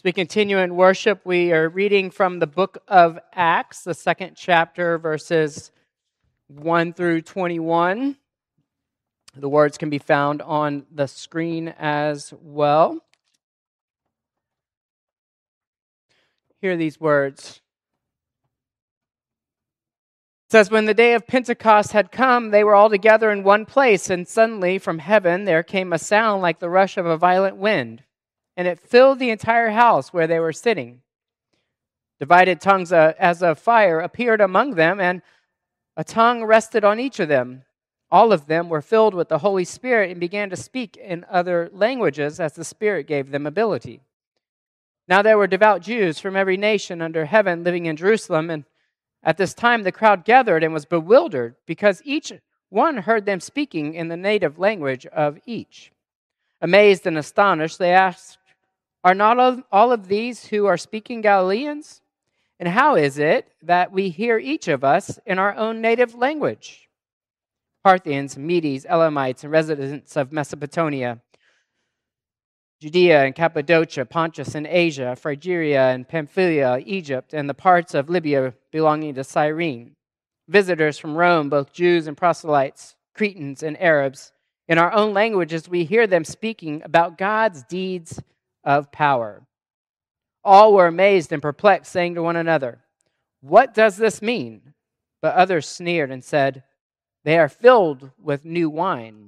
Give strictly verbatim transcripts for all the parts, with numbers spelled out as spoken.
As we continue in worship, we are reading from the book of Acts, the second chapter, verses one through twenty-one. The words can be found on the screen as well. Hear these words. It says, "When the day of Pentecost had come, they were all together in one place, and suddenly from heaven there came a sound like the rush of a violent wind, and it filled the entire house where they were sitting. Divided tongues uh, as of fire appeared among them, and a tongue rested on each of them. All of them were filled with the Holy Spirit and began to speak in other languages as the Spirit gave them ability. Now there were devout Jews from every nation under heaven living in Jerusalem, and at this time the crowd gathered and was bewildered because each one heard them speaking in the native language of each. Amazed and astonished, they asked, 'Are not all, all of these who are speaking Galileans? And how is it that we hear each of us in our own native language?' Parthians, Medes, Elamites, and residents of Mesopotamia, Judea and Cappadocia, Pontus and Asia, Phrygia and Pamphylia, Egypt, and the parts of Libya belonging to Cyrene. Visitors from Rome, both Jews and proselytes, Cretans and Arabs. In our own languages we hear them speaking about God's deeds of power." All were amazed and perplexed, saying to one another, "What does this mean?" But others sneered and said, "They are filled with new wine."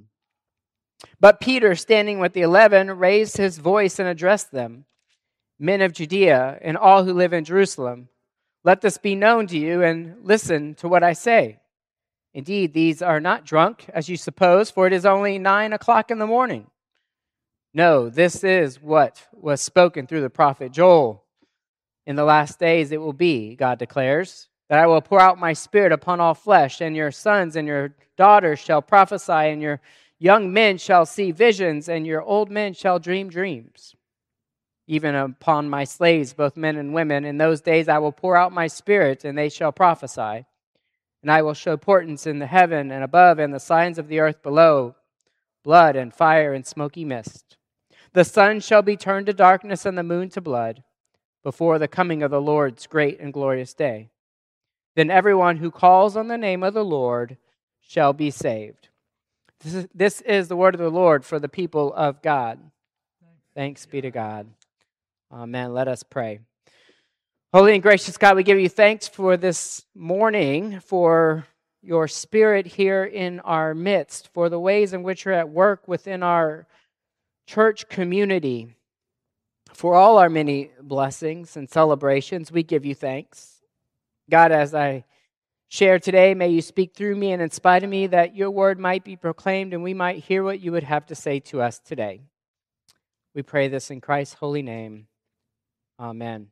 But Peter, standing with the eleven, raised his voice and addressed them, "Men of Judea and all who live in Jerusalem, let this be known to you and listen to what I say. Indeed, these are not drunk, as you suppose, for it is only nine o'clock in the morning. No, this is what was spoken through the prophet Joel. In the last days it will be, God declares, that I will pour out my Spirit upon all flesh, and your sons and your daughters shall prophesy, and your young men shall see visions, and your old men shall dream dreams. Even upon my slaves, both men and women, in those days I will pour out my Spirit, and they shall prophesy. And I will show portents in the heaven and above, and the signs of the earth below, blood and fire and smoky mist. The sun shall be turned to darkness and the moon to blood, before the coming of the Lord's great and glorious day. Then everyone who calls on the name of the Lord shall be saved." This is, this is the word of the Lord for the people of God. Thanks be to God. Amen. Let us pray. Holy and gracious God, we give you thanks for this morning, for your Spirit here in our midst, for the ways in which you're at work within our church community. For all our many blessings and celebrations, we give you thanks. God, as I share today, may you speak through me and in spite of me, that your word might be proclaimed and we might hear what you would have to say to us today. We pray this in Christ's holy name. Amen.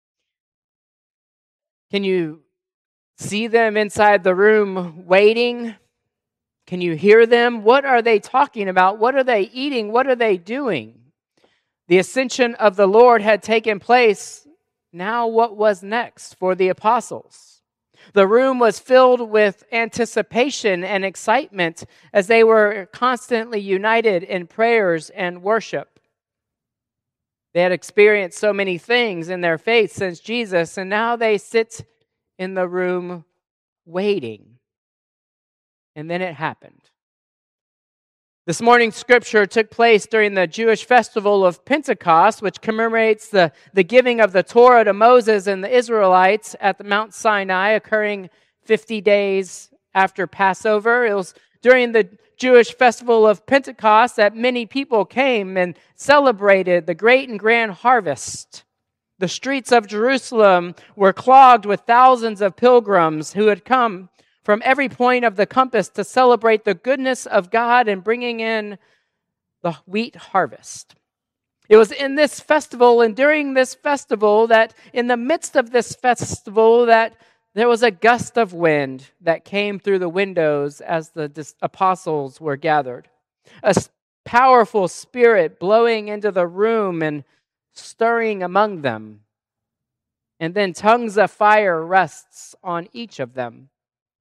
Can you see them inside the room waiting? Can you hear them? What are they talking about? What are they eating? What are they doing? The ascension of the Lord had taken place. Now what was next for the apostles? The room was filled with anticipation and excitement as they were constantly united in prayers and worship. They had experienced so many things in their faith since Jesus, and now they sit in the room waiting. And then it happened. This morning's scripture took place during the Jewish festival of Pentecost, which commemorates the, the giving of the Torah to Moses and the Israelites at the Mount Sinai, occurring fifty days after Passover. It was during the Jewish festival of Pentecost that many people came and celebrated the great and grand harvest. The streets of Jerusalem were clogged with thousands of pilgrims who had come from every point of the compass to celebrate the goodness of God and bringing in the wheat harvest. It was in this festival and during this festival that, in the midst of this festival, that there was a gust of wind that came through the windows as the apostles were gathered. A powerful spirit blowing into the room and stirring among them. And then tongues of fire rests on each of them.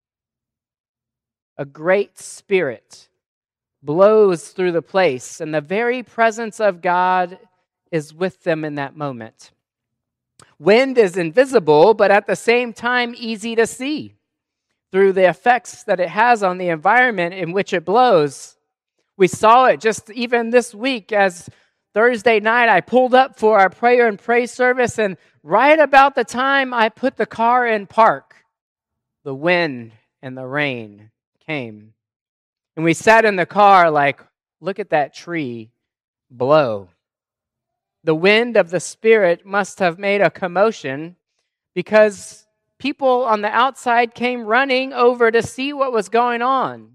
A great spirit blows through the place, and the very presence of God is with them in that moment. Wind is invisible, but at the same time easy to see through the effects that it has on the environment in which it blows. We saw it just even this week as Thursday night I pulled up for our prayer and praise service, and right about the time I put the car in park, the wind and the rain came. And we sat in the car like, look at that tree blow. The wind of the Spirit must have made a commotion because people on the outside came running over to see what was going on.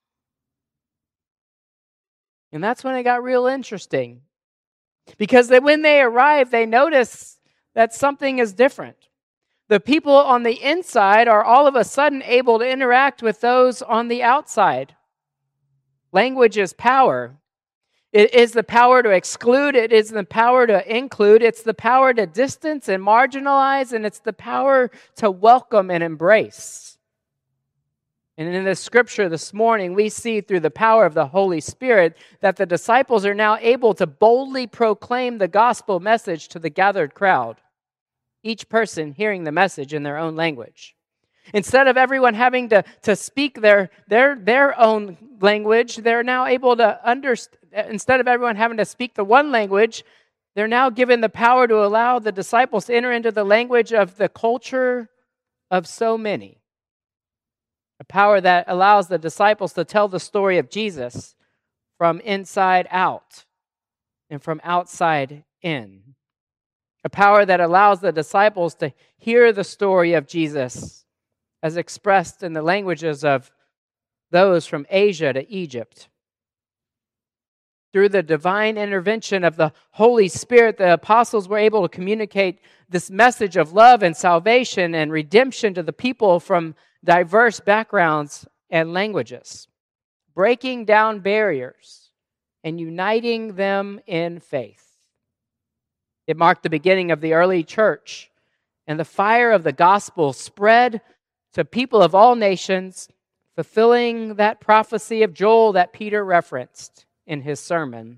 And that's when it got real interesting. Because when they arrive, they notice that something is different. The people on the inside are all of a sudden able to interact with those on the outside. Language is power. It is the power to exclude. It is the power to include. It's the power to distance and marginalize. And it's the power to welcome and embrace. And in the scripture this morning, we see through the power of the Holy Spirit that the disciples are now able to boldly proclaim the gospel message to the gathered crowd, each person hearing the message in their own language. Instead of everyone having to, to speak their, their, their own language, they're now able to understand. Instead of everyone having to speak the one language, they're now given the power to allow the disciples to enter into the language of the culture of so many. A power that allows the disciples to tell the story of Jesus from inside out and from outside in. A power that allows the disciples to hear the story of Jesus as expressed in the languages of those from Asia to Egypt. Through the divine intervention of the Holy Spirit, the apostles were able to communicate this message of love and salvation and redemption to the people from diverse backgrounds and languages, breaking down barriers and uniting them in faith. It marked the beginning of the early church, and the fire of the gospel spread to people of all nations, fulfilling that prophecy of Joel that Peter referenced in his sermon.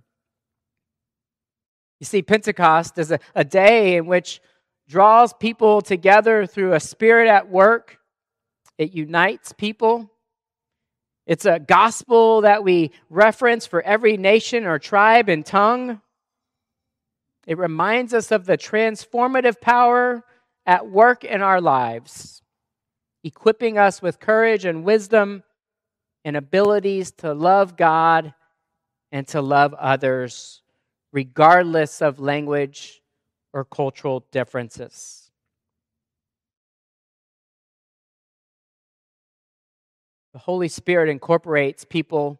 You see, Pentecost is a, a day in which draws people together through a spirit at work. It unites people. It's a gospel that we reference for every nation or tribe and tongue. It reminds us of the transformative power at work in our lives, equipping us with courage and wisdom and abilities to love God and to love others, regardless of language or cultural differences. The Holy Spirit incorporates people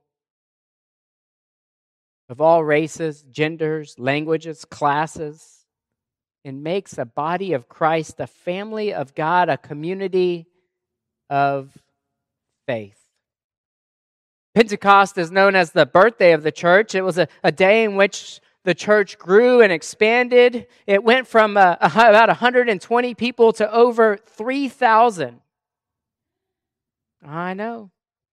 of all races, genders, languages, classes, and makes a body of Christ, a family of God, a community of faith. Pentecost is known as the birthday of the church. It was a, a day in which the church grew and expanded. It went from uh, about one hundred twenty people to over three thousand. I know.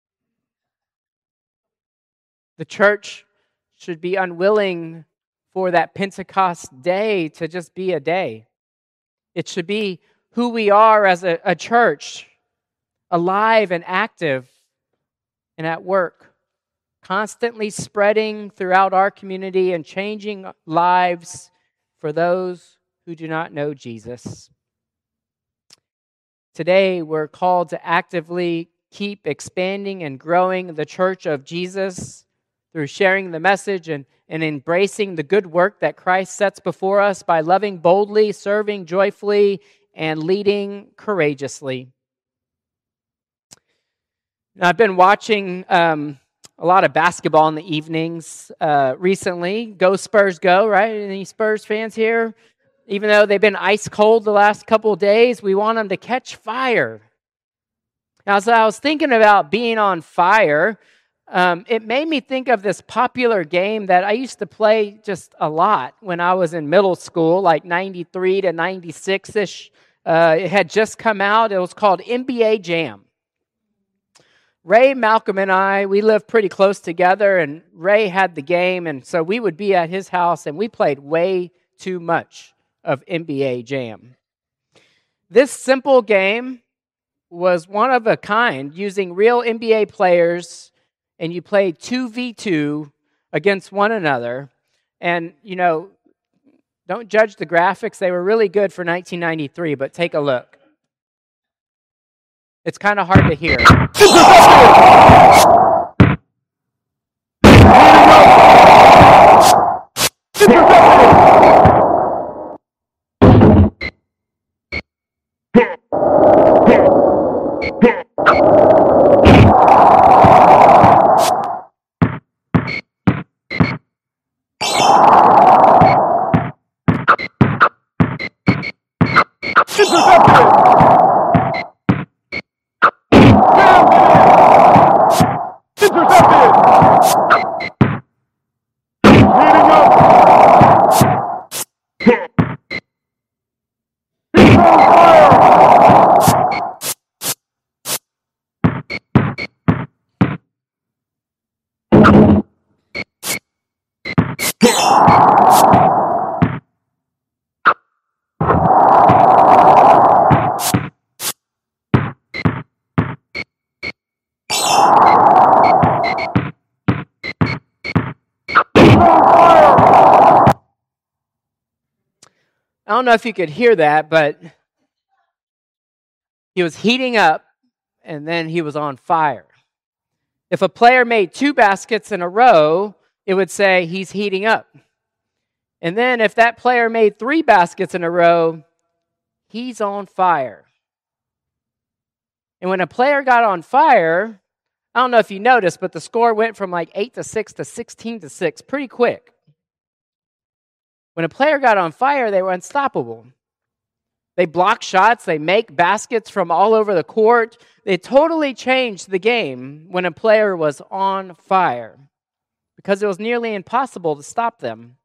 The church should be unwilling for that Pentecost day to just be a day. It should be who we are as a, a church, alive and active and at work, constantly spreading throughout our community and changing lives for those who do not know Jesus. Today, we're called to actively keep expanding and growing the church of Jesus through sharing the message and, and embracing the good work that Christ sets before us by loving boldly, serving joyfully, and leading courageously. Now, I've been watching um, a lot of basketball in the evenings uh, recently. Go Spurs go, right? Any Spurs fans here? Even though they've been ice cold the last couple of days, we want them to catch fire. Now, as I was thinking about being on fire, um, it made me think of this popular game that I used to play just a lot when I was in middle school, like ninety-three to ninety-six-ish. Uh, it had just come out. It was called N B A Jam. Ray, Malcolm, and I, we lived pretty close together, and Ray had the game, and so we would be at his house, and we played way too much of N B A Jam. This simple game was one of a kind, using real N B A players, and you played two v two against one another. And, you know, don't judge the graphics. They were really good for nineteen ninety-three, but take a look. It's kind of hard to hear. I don't know if you could hear that, but he was heating up, and then he was on fire. If a player made two baskets in a row, it would say he's heating up. And then if that player made three baskets in a row, he's on fire. And when a player got on fire, I don't know if you noticed, but the score went from like eight to six to sixteen to six pretty quick. When a player got on fire, they were unstoppable. They block shots, they make baskets from all over the court. They totally changed the game when a player was on fire because it was nearly impossible to stop them.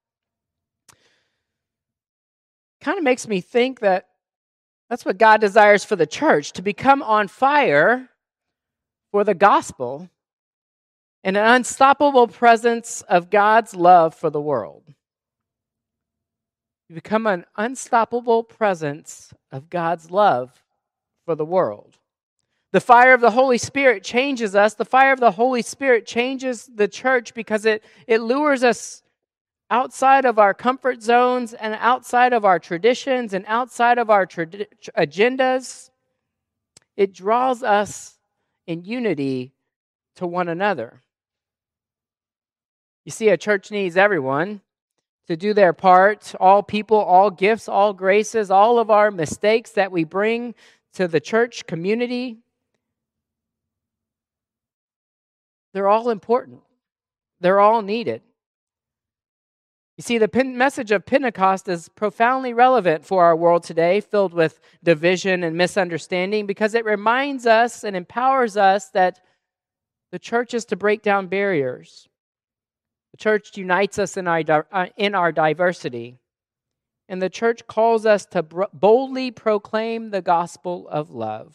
Kind of makes me think that that's what God desires for the church, to become on fire for the gospel and an unstoppable presence of God's love for the world. You become an unstoppable presence of God's love for the world. The fire of the Holy Spirit changes us. The fire of the Holy Spirit changes the church because it, it lures us outside of our comfort zones and outside of our traditions and outside of our trad- agendas. It draws us in unity to one another. You see, a church needs everyone to do their part, all people, all gifts, all graces, all of our mistakes that we bring to the church community. They're all important. They're all needed. You see, the message of Pentecost is profoundly relevant for our world today, filled with division and misunderstanding, because it reminds us and empowers us that the church is to break down barriers. The church unites us in our, in our diversity. And the church calls us to boldly proclaim the gospel of love.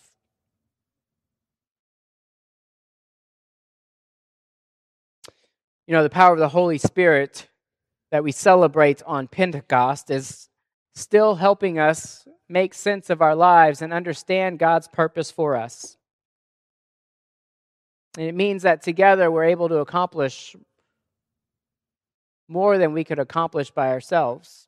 You know, the power of the Holy Spirit that we celebrate on Pentecost is still helping us make sense of our lives and understand God's purpose for us. And it means that together we're able to accomplish more than we could accomplish by ourselves.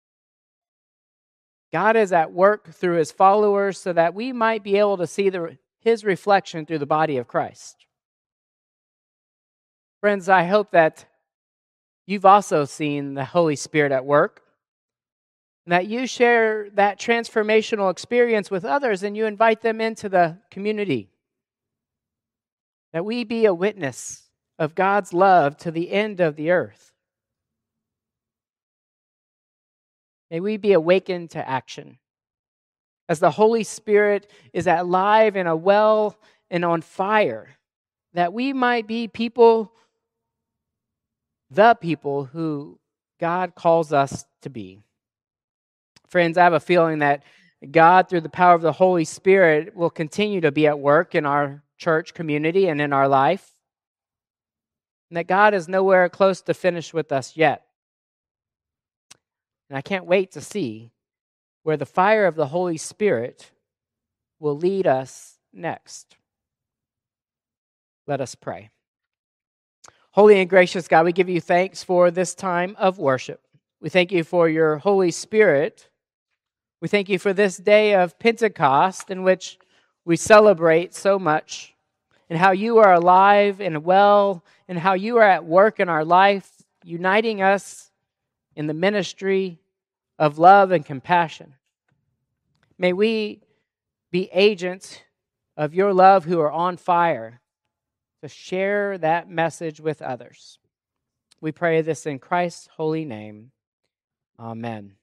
God is at work through his followers so that we might be able to see the, his reflection through the body of Christ. Friends, I hope that you've also seen the Holy Spirit at work, and that you share that transformational experience with others and you invite them into the community. That we be a witness of God's love to the end of the earth. May we be awakened to action. As the Holy Spirit is alive and a well and on fire, that we might be people, the people who God calls us to be. Friends, I have a feeling that God, through the power of the Holy Spirit, will continue to be at work in our church community and in our life, and that God is nowhere close to finished with us yet. And I can't wait to see where the fire of the Holy Spirit will lead us next. Let us pray. Holy and gracious God, we give you thanks for this time of worship. We thank you for your Holy Spirit. We thank you for this day of Pentecost in which we celebrate so much, and how you are alive and well, and how you are at work in our life, uniting us in the ministry of love and compassion. May we be agents of your love who are on fire to share that message with others. We pray this in Christ's holy name. Amen.